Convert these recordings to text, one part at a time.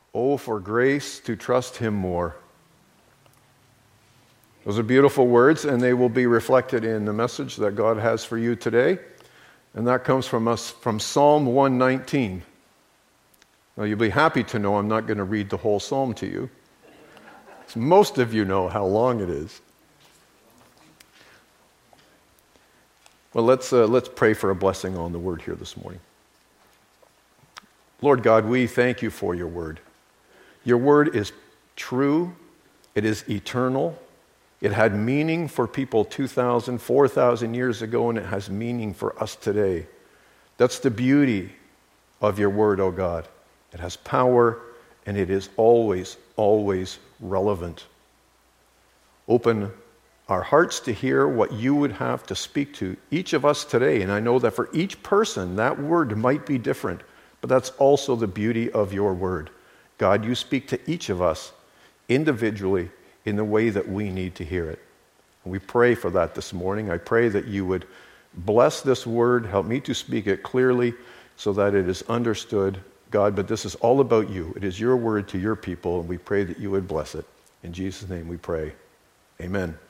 Oh, for grace to trust him more. Those are beautiful words, and they will be reflected in the message that God has for you today. And that comes from Psalm 119. Now, you'll be happy to know I'm not going to read the whole psalm to you. Most of you know how long it is. Well, let's pray for a blessing on the word here this morning. Lord God, we thank you for your word. Your word is true. It is eternal. It had meaning for people 2,000, 4,000 years ago, and it has meaning for us today. That's the beauty of your word, oh God. It has power, and it is always, always relevant. Open our hearts to hear what you would have to speak to each of us today. And I know that for each person, that word might be different, but that's also the beauty of your word. God, you speak to each of us individually in the way that we need to hear it. And we pray for that this morning. I pray that you would bless this word, help me to speak it clearly so that it is understood. God, but this is all about you. It is your word to your people, and we pray that you would bless it. In Jesus' name we pray. Amen.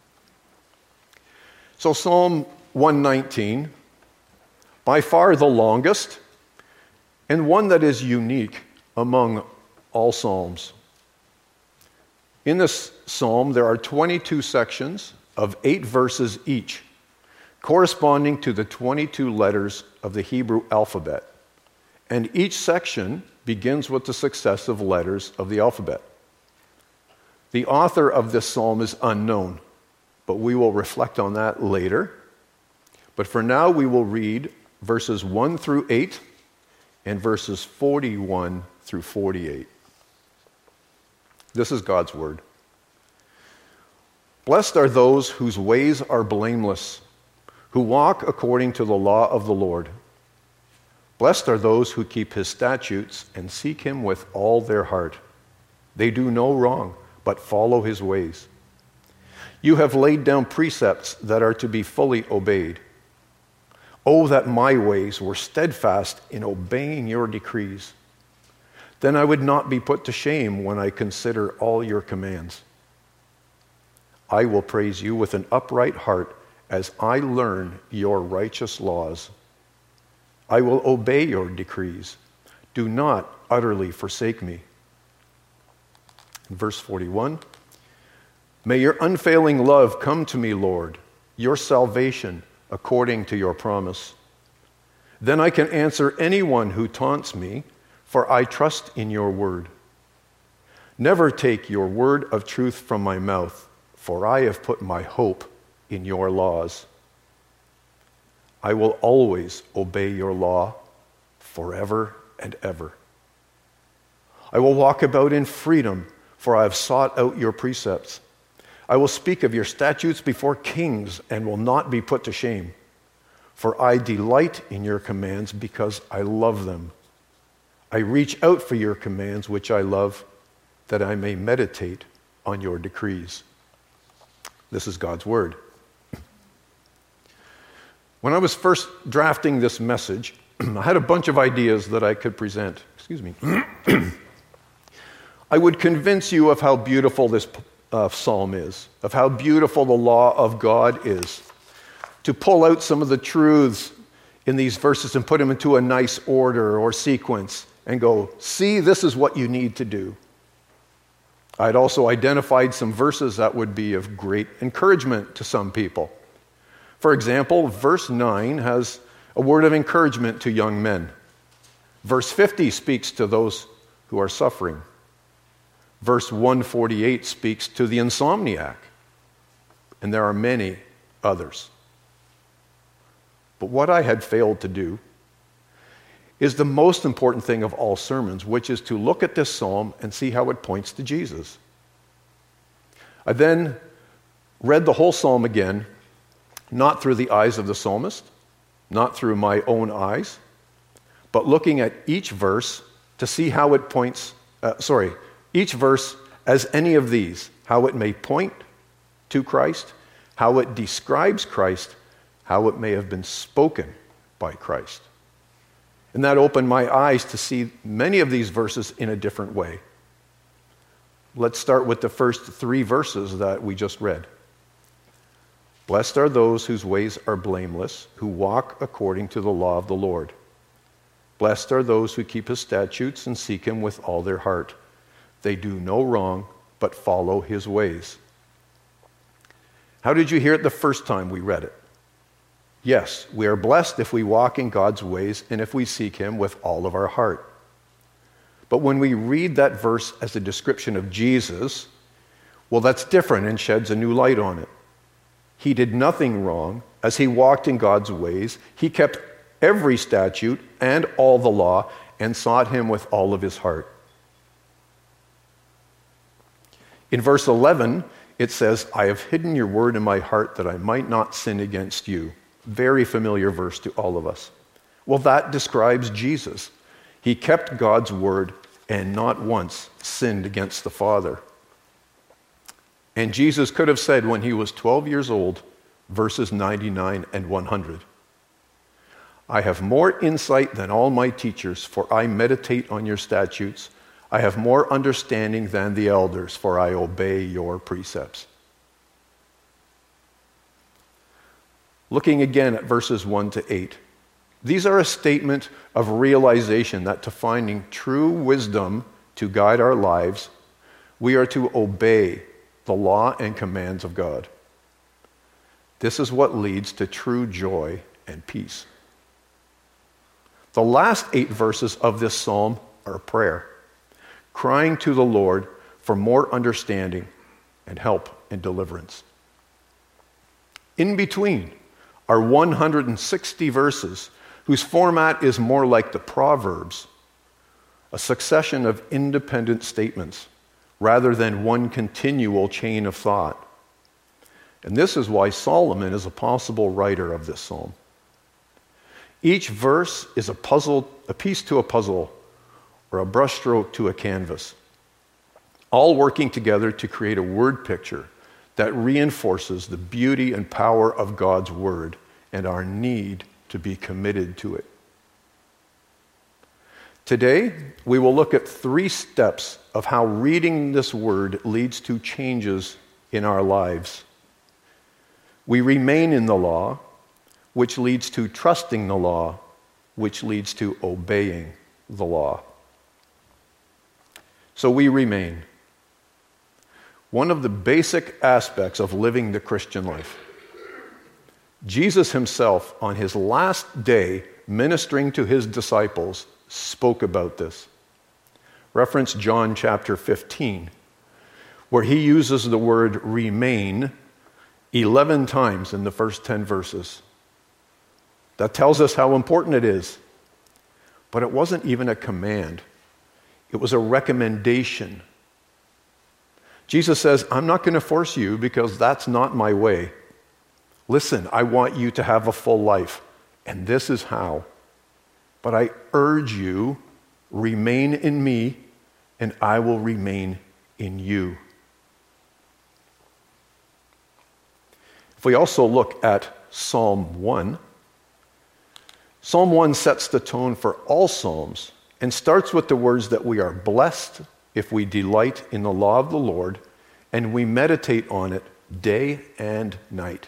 So Psalm 119, by far the longest, and one that is unique among all psalms. In this psalm, there are 22 sections of 8 verses each, corresponding to the 22 letters of the Hebrew alphabet. And each section begins with the successive letters of the alphabet. The author of this psalm is unknown, but we will reflect on that later. But for now, we will read verses 1 through 8 and verses 41 through 48. This is God's word. Blessed are those whose ways are blameless, who walk according to the law of the Lord. Blessed are those who keep his statutes and seek him with all their heart. They do no wrong, but follow his ways. You have laid down precepts that are to be fully obeyed. Oh, that my ways were steadfast in obeying your decrees. Then I would not be put to shame when I consider all your commands. I will praise you with an upright heart as I learn your righteous laws. I will obey your decrees. Do not utterly forsake me. Verse 41, may your unfailing love come to me, Lord, your salvation according to your promise. Then I can answer anyone who taunts me, for I trust in your word. Never take your word of truth from my mouth, for I have put my hope in your laws. I will always obey your law forever and ever. I will walk about in freedom, for I have sought out your precepts. I will speak of your statutes before kings and will not be put to shame. For I delight in your commands because I love them. I reach out for your commands, which I love, that I may meditate on your decrees. This is God's word. When I was first drafting this message, I had a bunch of ideas that I could present. Excuse me. I would convince you of how beautiful this psalm is, of how beautiful the law of God is, to pull out some of the truths in these verses and put them into a nice order or sequence and go, see, this is what you need to do. I'd also identified some verses that would be of great encouragement to some people. For example, verse 9 has a word of encouragement to young men. Verse 50 speaks to those who are suffering. Verse 148 speaks to the insomniac. And there are many others. But what I had failed to do is the most important thing of all sermons, which is to look at this psalm and see how it points to Jesus. I then read the whole psalm again, not through the eyes of the psalmist, not through my own eyes, but looking at each verse to see how it points, each verse as any of these, how it may point to Christ, how it describes Christ, how it may have been spoken by Christ. And that opened my eyes to see many of these verses in a different way. Let's start with the first 3 verses that we just read. Blessed are those whose ways are blameless, who walk according to the law of the Lord. Blessed are those who keep his statutes and seek him with all their heart. They do no wrong, but follow his ways. How did you hear it the first time we read it? Yes, we are blessed if we walk in God's ways and if we seek him with all of our heart. But when we read that verse as a description of Jesus, well, that's different and sheds a new light on it. He did nothing wrong as he walked in God's ways. He kept every statute and all the law and sought him with all of his heart. In verse 11, it says, I have hidden your word in my heart that I might not sin against you. Very familiar verse to all of us. Well, that describes Jesus. He kept God's word and not once sinned against the Father. And Jesus could have said when he was 12 years old, verses 99 and 100, I have more insight than all my teachers, for I meditate on your statutes. I have more understanding than the elders, for I obey your precepts. Looking again at verses 1 to 8, these are a statement of realization that to finding true wisdom to guide our lives, we are to obey the law and commands of God. This is what leads to true joy and peace. The last 8 verses of this psalm are a prayer, crying to the Lord for more understanding and help and deliverance. In between are 160 verses whose format is more like the Proverbs, a succession of independent statements rather than one continual chain of thought. And this is why Solomon is a possible writer of this psalm. Each verse is a puzzle, a piece to a puzzle, or a brushstroke to a canvas, all working together to create a word picture that reinforces the beauty and power of God's word and our need to be committed to it. Today, we will look at 3 steps of how reading this word leads to changes in our lives. We remain in the law, which leads to trusting the law, which leads to obeying the law. So we remain. One of the basic aspects of living the Christian life. Jesus himself, on his last day, ministering to his disciples, spoke about this. Reference John chapter 15, where he uses the word remain 11 times in the first 10 verses. That tells us how important it is. But it wasn't even a command. It was a recommendation. Jesus says, I'm not going to force you because that's not my way. Listen, I want you to have a full life, and this is how. But I urge you, remain in me, and I will remain in you. If we also look at Psalm 1, Psalm 1 sets the tone for all Psalms and starts with the words that we are blessed if we delight in the law of the Lord and we meditate on it day and night.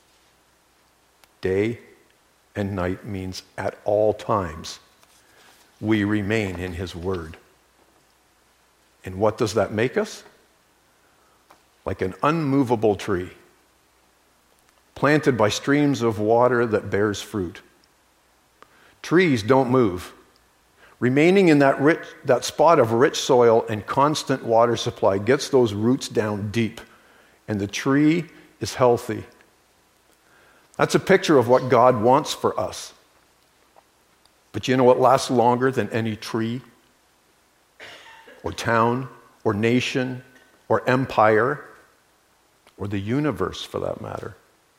Day and night means at all times we remain in his word. And what does that make us? Like an unmovable tree, planted by streams of water that bears fruit. Trees don't move. Remaining in that spot of rich soil and constant water supply gets those roots down deep, and the tree is healthy. That's a picture of what God wants for us. But you know what lasts longer than any tree or town or nation or empire or the universe for that matter?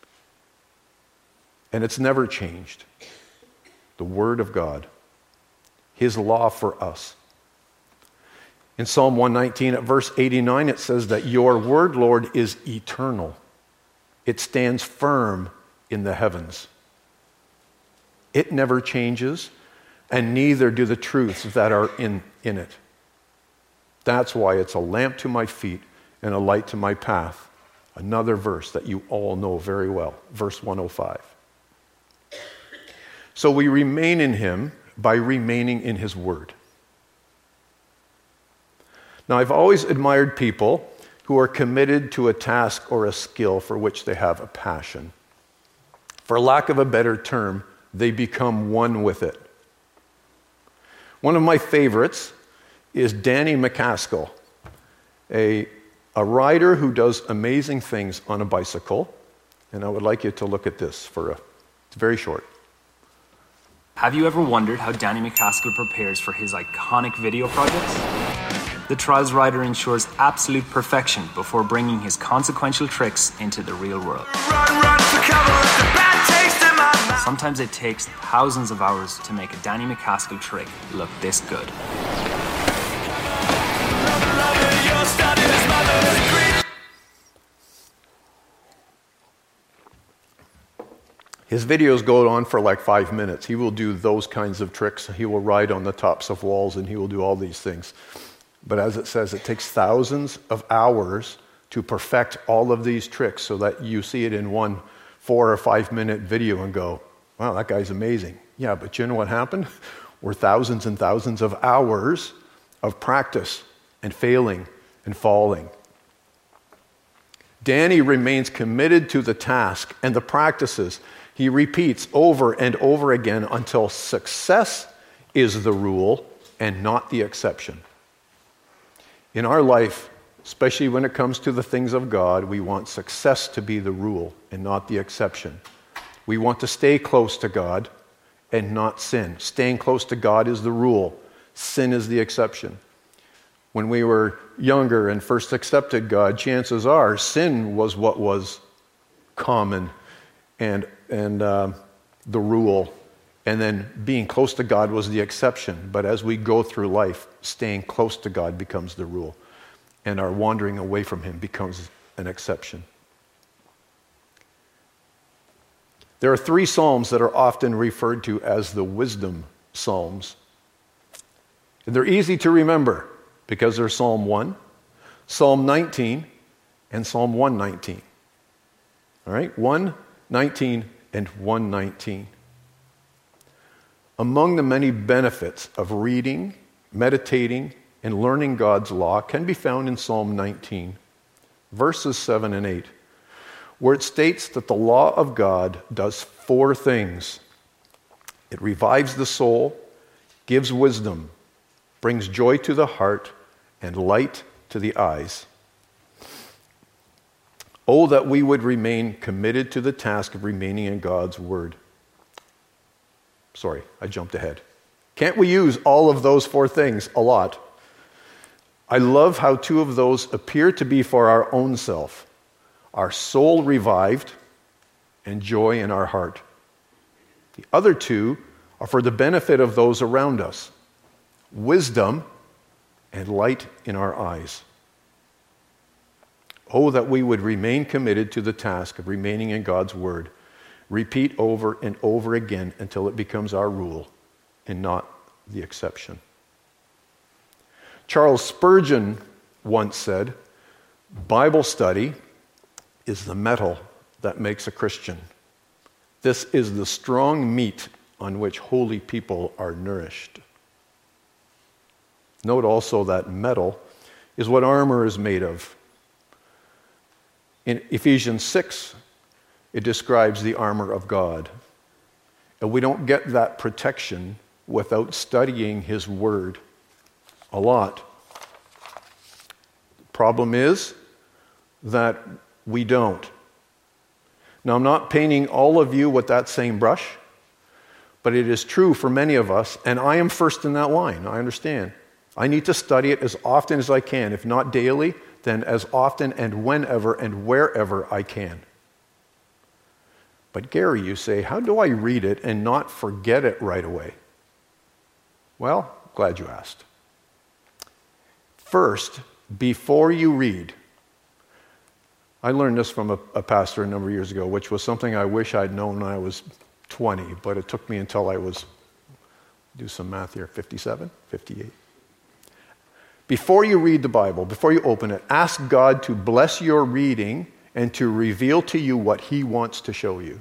And it's never changed. The Word of God. His law for us. In Psalm 119 at verse 89 it says that your word, Lord, is eternal. It stands firm in the heavens. It never changes. and neither do the truths that are in it. That's why it's a lamp to my feet and a light to my path. Another verse that you all know very well, verse 105. So we remain in him by remaining in his word. Now, I've always admired people who are committed to a task or a skill for which they have a passion. For lack of a better term, they become one with it. One of my favorites is Danny McCaskill, a rider who does amazing things on a bicycle. And I would like you to look at this it's very short. Have you ever wondered how Danny McCaskill prepares for his iconic video projects? The Trials rider ensures absolute perfection before bringing his consequential tricks into the real world. Run for cover, the bad taste in my mouth. Sometimes it takes thousands of hours to make a Danny McCaskill trick look this good. His videos go on for like 5 minutes. He will do those kinds of tricks. He will ride on the tops of walls and he will do all these things. But as it says, it takes thousands of hours to perfect all of these tricks so that you see it in one 4 or 5 minute video and go, wow, that guy's amazing. Yeah, but you know what happened? Were thousands and thousands of hours of practice and failing and falling. Danny remains committed to the task and the practices. He repeats over and over again until success is the rule and not the exception. In our life, especially when it comes to the things of God, we want success to be the rule and not the exception. We want to stay close to God and not sin. Staying close to God is the rule. Sin is the exception. When we were younger and first accepted God, chances are sin was what was common and the rule. And then being close to God was the exception. But as we go through life, staying close to God becomes the rule. And our wandering away from him becomes an exception. There are 3 psalms that are often referred to as the wisdom psalms. And they're easy to remember because they're Psalm 1, Psalm 19, and Psalm 119. All right, 119 and 119. Among the many benefits of reading, meditating, and learning God's law can be found in Psalm 19, verses 7 and 8, where it states that the law of God does 4 things. It revives the soul, gives wisdom, brings joy to the heart, and light to the eyes. Oh, that we would remain committed to the task of remaining in God's word. Sorry, I jumped ahead. Can't we use all of those 4 things a lot? I love how 2 of those appear to be for our own self. Our soul revived and joy in our heart. The other 2 are for the benefit of those around us. Wisdom and light in our eyes. Oh, that we would remain committed to the task of remaining in God's word. Repeat over and over again until it becomes our rule and not the exception. Charles Spurgeon once said, Bible study is the metal that makes a Christian. This is the strong meat on which holy people are nourished. Note also that metal is what armor is made of. In Ephesians 6, it describes the armor of God. And we don't get that protection without studying his word a lot. The problem is that we don't. Now, I'm not painting all of you with that same brush, but it is true for many of us, and I am first in that line, I understand. I need to study it as often as I can, if not daily, then as often and whenever and wherever I can. But Gary, you say, how do I read it and not forget it right away? Well, glad you asked. First, before you read, I learned this from a pastor a number of years ago, which was something I wish I'd known when I was 20, but it took me until I was Do some math here. 57, 58. Before you read the Bible, before you open it, ask God to bless your reading and to reveal to you what He wants to show you.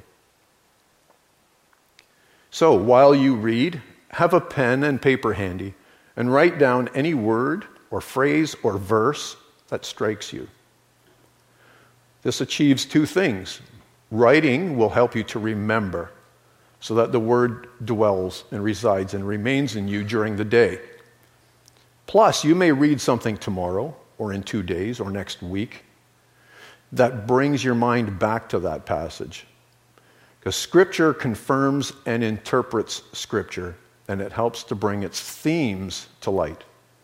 So while you read, have a pen and paper handy and write down any word or phrase or verse that strikes you. This achieves two things. Writing will help you to remember so that the word dwells and resides and remains in you during the day. Plus, you may read something tomorrow or in 2 days or next week that brings your mind back to that passage. Because Scripture confirms and interprets Scripture, and it helps to bring its themes to light.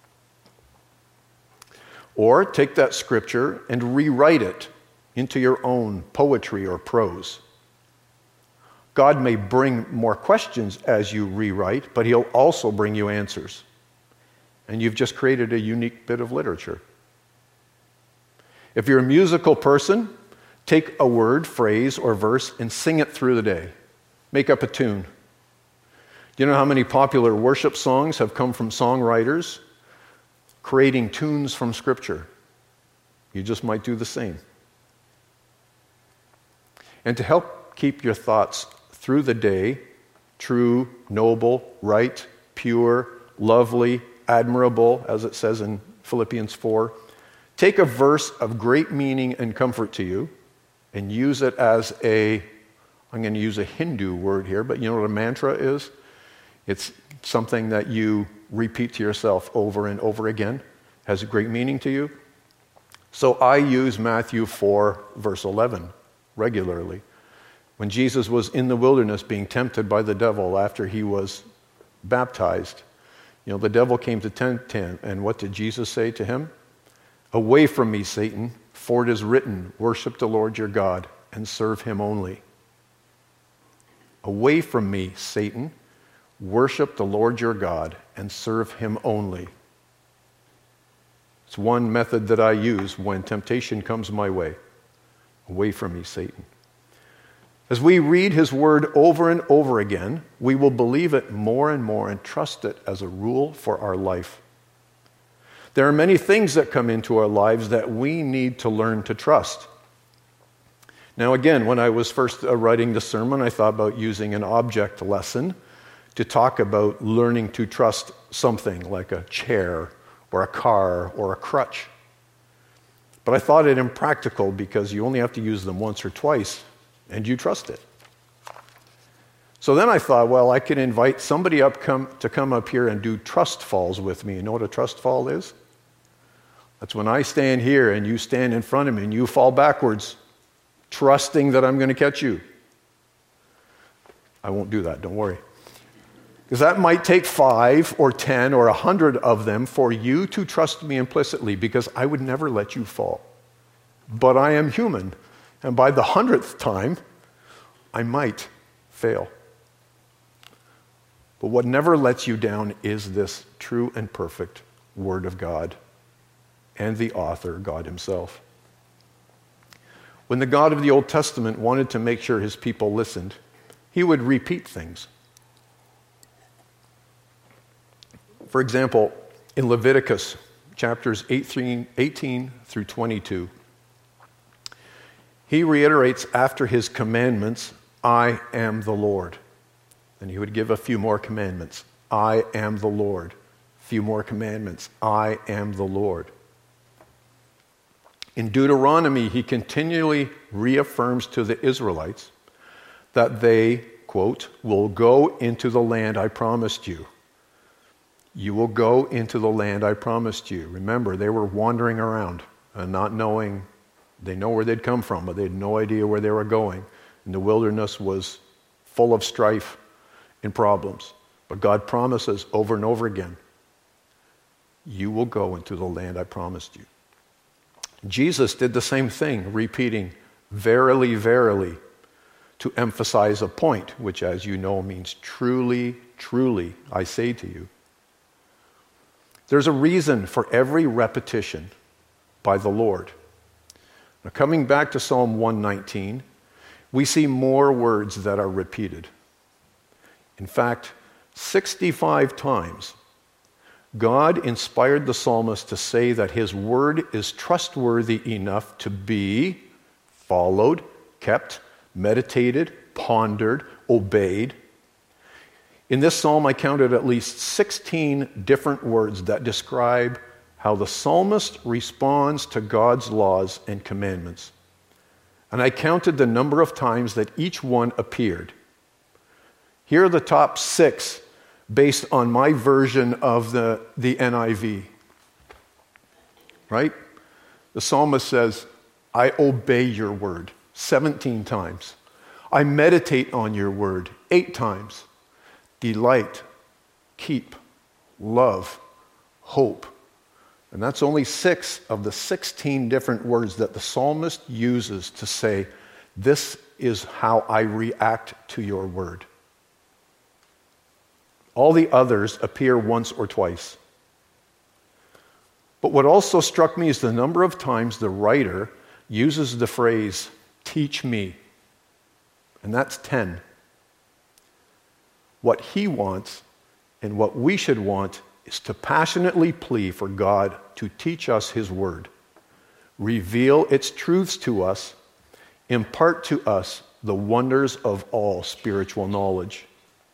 Or take that Scripture and rewrite it into your own poetry or prose. God may bring more questions as you rewrite, but He'll also bring you answers. And you've just created a unique bit of literature. If you're a musical person, take a word, phrase, or verse and sing it through the day. Make up a tune. Do you know how many popular worship songs have come from songwriters creating tunes from Scripture? You just might do the same. And to help keep your thoughts through the day true, noble, right, pure, lovely, admirable, as it says in Philippians 4, take a verse of great meaning and comfort to you and use it as I'm going to use a Hindu word here, but you know what a mantra is? It's something that you repeat to yourself over and over again. Has a great meaning to you. So I use Matthew 4, verse 11 regularly. When Jesus was in the wilderness being tempted by the devil after He was baptized, the devil came to tempt Him, and what did Jesus say to him? Away from me, Satan, for it is written, worship the Lord your God and serve Him only. Away from me, Satan, worship the Lord your God and serve Him only. It's one method that I use when temptation comes my way. Away from me, Satan. As we read His word over and over again, we will believe it more and more and trust it as a rule for our life. There are many things that come into our lives that we need to learn to trust. Now again, when I was first writing the sermon, I thought about using an object lesson to talk about learning to trust something like a chair or a car or a crutch. But I thought it impractical because you only have to use them once or twice and you trust it. So then I thought, well, I could invite somebody to come up here and do trust falls with me. You know what a trust fall is? That's when I stand here and you stand in front of me and you fall backwards, trusting that I'm going to catch you. I won't do that, don't worry. Because that might take 5 or 10 or 100 of them for you to trust me implicitly, because I would never let you fall. But I am human, and by the 100th time, I might fail. But what never lets you down is this true and perfect Word of God and the author, God Himself. When the God of the Old Testament wanted to make sure His people listened, He would repeat things. For example, in Leviticus chapters 18 through 22, He reiterates after His commandments, I am the Lord. And He would give a few more commandments. I am the Lord. A few more commandments. I am the Lord. In Deuteronomy, He continually reaffirms to the Israelites that they, quote, will go into the land I promised you. You will go into the land I promised you. Remember, they were wandering around and not knowing. They know where they'd come from, but they had no idea where they were going. And the wilderness was full of strife and problems. But God promises over and over again, you will go into the land I promised you. Jesus did the same thing, repeating, verily, verily, to emphasize a point, which, as you know, means truly, truly, I say to you. There's a reason for every repetition by the Lord. Now, coming back to Psalm 119, we see more words that are repeated. In fact, 65 times, God inspired the psalmist to say that his word is trustworthy enough to be followed, kept, meditated, pondered, obeyed. In this psalm, I counted at least 16 different words that describe how the psalmist responds to God's laws and commandments. And I counted the number of times that each one appeared. Here are the top 6 based on my version of the NIV. Right? The psalmist says, I obey your word 17 times. I meditate on your word 8 times. Delight, keep, love, hope. And that's only 6 of the 16 different words that the psalmist uses to say, this is how I react to your word. All the others appear once or twice. But what also struck me is the number of times the writer uses the phrase, teach me. And that's 10. What he wants and what we should want is to passionately plead for God to teach us his word, reveal its truths to us, impart to us the wonders of all spiritual knowledge.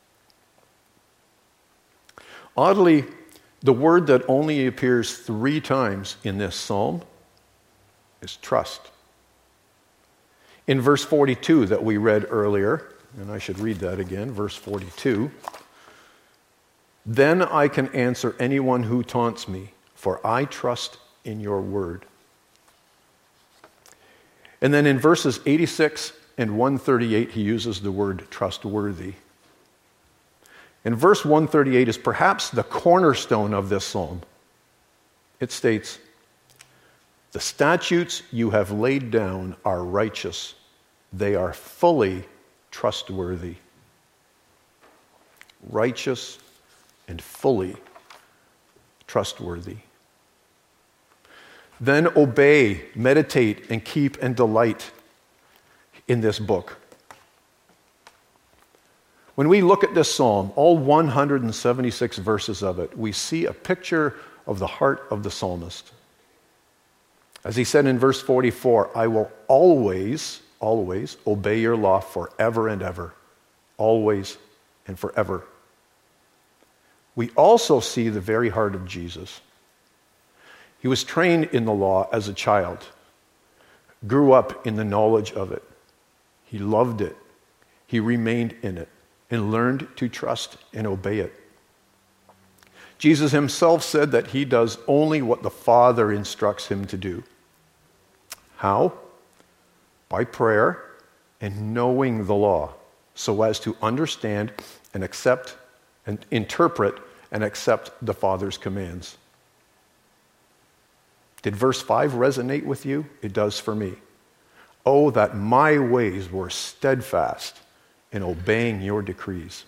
Oddly, the word that only appears 3 times in this psalm is trust. In verse 42 that we read earlier, and I should read that again, verse 42, then I can answer anyone who taunts me, for I trust in your word. And then in verses 86 and 138, he uses the word trustworthy. And verse 138 is perhaps the cornerstone of this psalm. It states, the statutes you have laid down are righteous. They are fully trustworthy. Righteous and fully trustworthy. Then obey, meditate, and keep and delight in this book. When we look at this psalm, all 176 verses of it, we see a picture of the heart of the psalmist. As he said in verse 44, I will always obey your law forever and ever. Always and forever. We also see the very heart of Jesus. He was trained in the law as a child, grew up in the knowledge of it. He loved it. He remained in it and learned to trust and obey it. Jesus himself said that he does only what the Father instructs him to do. How? By prayer and knowing the law, so as to understand and accept and interpret and accept the Father's commands. Did verse 5 resonate with you? It does for me. Oh, that my ways were steadfast in obeying your decrees.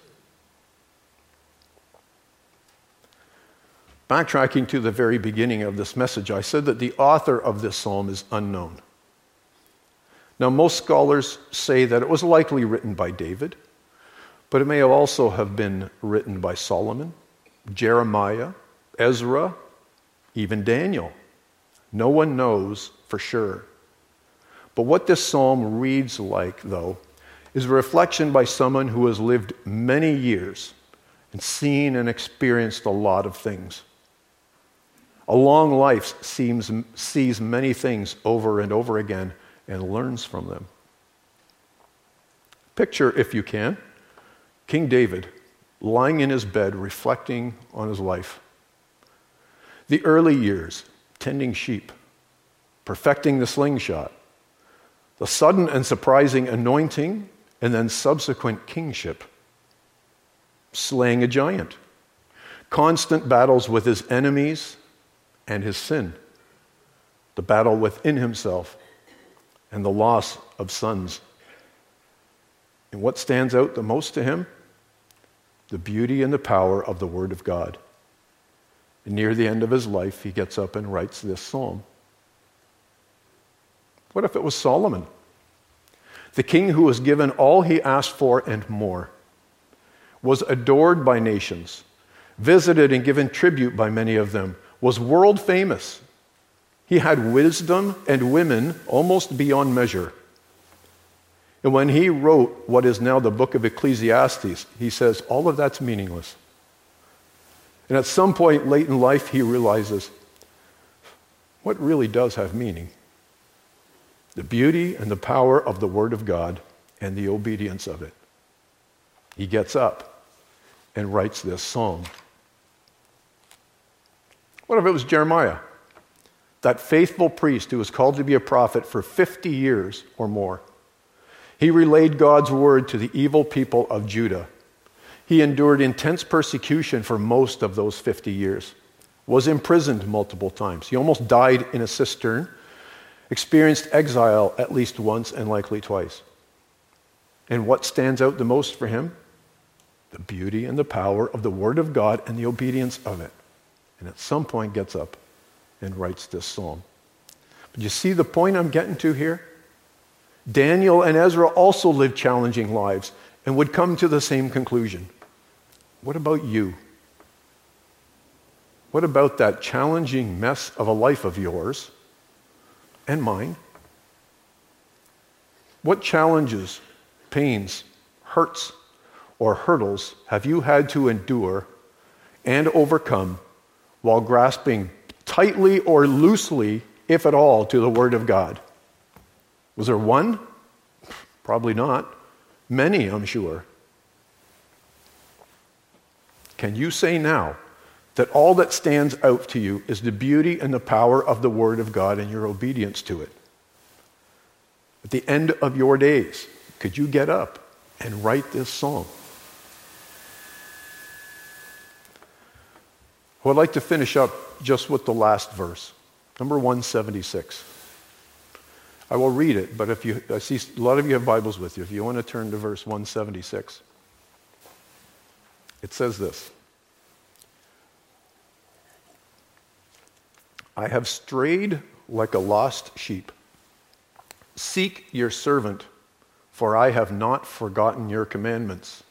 Backtracking to the very beginning of this message, I said that the author of this psalm is unknown. Now, most scholars say that it was likely written by David, but it may also have been written by Solomon, Jeremiah, Ezra, even Daniel. No one knows for sure. But what this psalm reads like, though, is a reflection by someone who has lived many years and seen and experienced a lot of things. A long life sees many things over and over again and learns from them. Picture, if you can, King David lying in his bed reflecting on his life. The early years, tending sheep, perfecting the slingshot, the sudden and surprising anointing and then subsequent kingship, slaying a giant, constant battles with his enemies and his sin, the battle within himself, and the loss of sons. And what stands out the most to him? The beauty and the power of the Word of God. And near the end of his life, he gets up and writes this psalm. What if it was Solomon, the king who was given all he asked for and more? was adored by nations, visited and given tribute by many of them, was world famous. He had wisdom and women almost beyond measure. And when he wrote what is now the book of Ecclesiastes, he says, all of that's meaningless. And at some point late in life, he realizes what really does have meaning: the beauty and the power of the Word of God and the obedience of it. He gets up and writes this psalm. What if it was Jeremiah, that faithful priest who was called to be a prophet for 50 years or more? He relayed God's word to the evil people of Judah. He endured intense persecution for most of those 50 years, was imprisoned multiple times. He almost died in a cistern, experienced exile at least once and likely twice. And what stands out the most for him? The beauty and the power of the Word of God and the obedience of it. And at some point gets up and writes this psalm. But you see the point I'm getting to here? Daniel and Ezra also lived challenging lives and would come to the same conclusion. What about you? What about that challenging mess of a life of yours and mine? What challenges, pains, hurts, or hurdles have you had to endure and overcome while grasping tightly or loosely, if at all, to the Word of God? Was there one? Probably not. Many, I'm sure. Can you say now that all that stands out to you is the beauty and the power of the Word of God and your obedience to it? At the end of your days, could you get up and write this song? Well, I'd like to finish up just with the last verse, number 176. I will read it, but I see a lot of you have Bibles with you. If you want to turn to verse 176, it says this: I have strayed like a lost sheep. Seek your servant, for I have not forgotten your commandments.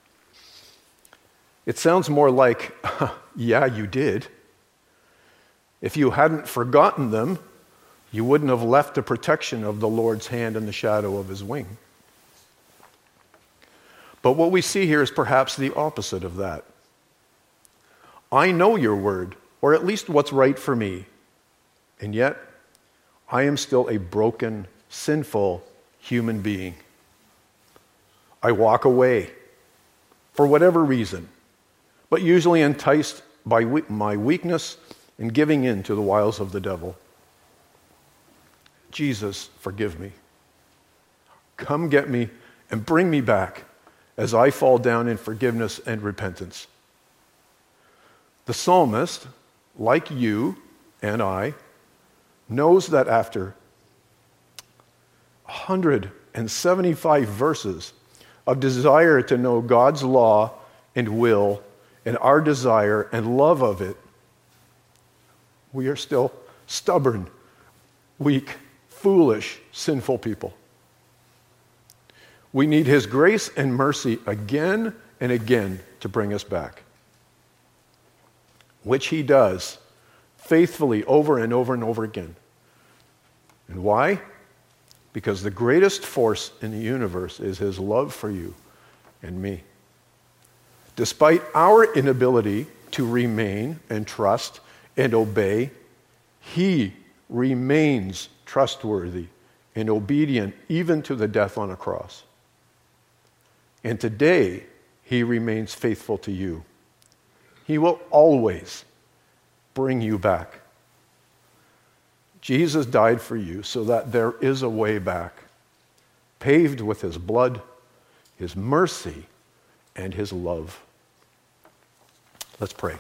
It sounds more like, yeah, you did. If you hadn't forgotten them, you wouldn't have left the protection of the Lord's hand and the shadow of his wing. But what we see here is perhaps the opposite of that. I know your word, or at least what's right for me, and yet I am still a broken, sinful human being. I walk away for whatever reason, but usually enticed by my weakness and giving in to the wiles of the devil. Jesus, forgive me. Come get me and bring me back as I fall down in forgiveness and repentance. The psalmist, like you and I, knows that after 175 verses of desire to know God's law and will and our desire and love of it, we are still stubborn, weak, foolish, sinful people. We need his grace and mercy again and again to bring us back, which he does faithfully over and over and over again. And why? Because the greatest force in the universe is his love for you and me. Despite our inability to remain and trust and obey, he remains trustworthy and obedient even to the death on a cross. And today, he remains faithful to you. He will always bring you back. Jesus died for you so that there is a way back, paved with his blood, his mercy, and his love. Let's pray.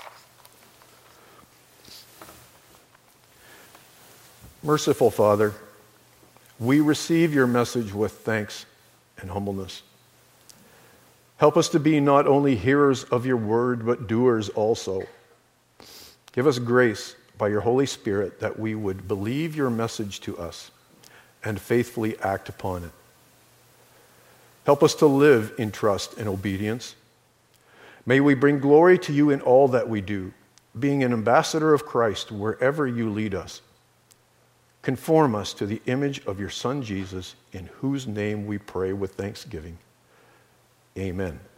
Merciful Father, we receive your message with thanks and humbleness. Help us to be not only hearers of your word, but doers also. Give us grace by your Holy Spirit that we would believe your message to us and faithfully act upon it. Help us to live in trust and obedience May we bring glory to you in all that we do, being an ambassador of Christ wherever you lead us. Conform us to the image of your Son Jesus, in whose name we pray with thanksgiving. Amen.